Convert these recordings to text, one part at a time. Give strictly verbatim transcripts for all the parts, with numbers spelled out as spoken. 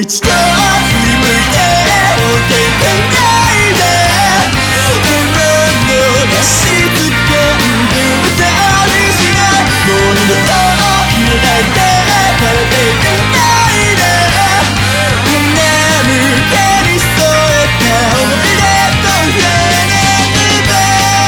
一度振り向いて置いていかないで自分の出し掴んで歌にしないもう二度と揺れないで食べていかないで眠気に添えた思い出と触れないで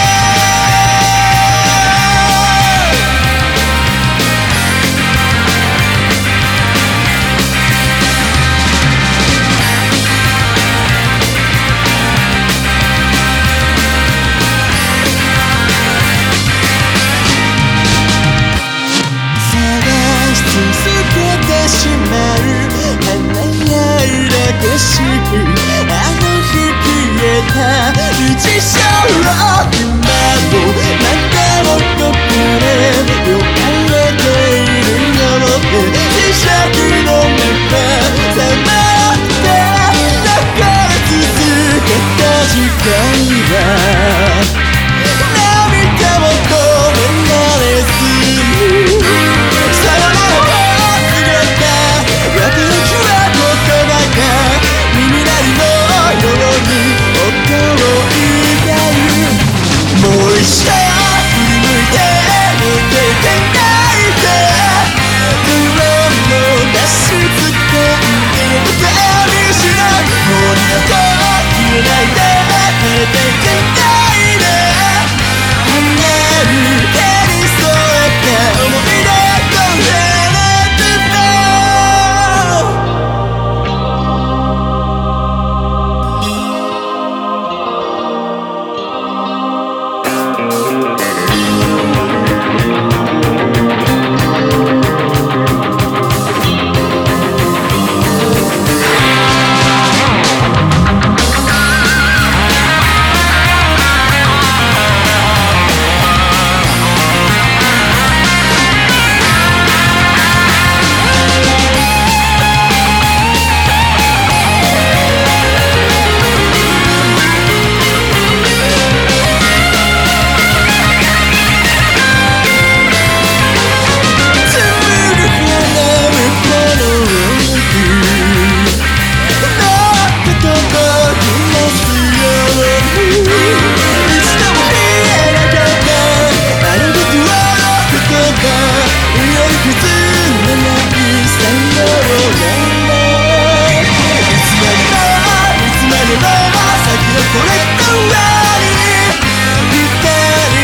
しまう華やいだしくあの日消えた日常を今もまたもここで呼ばれているのって磁石の中さまって流れ続けた時間は涙も止められずにさよなら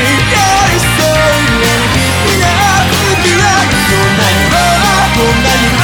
こんなに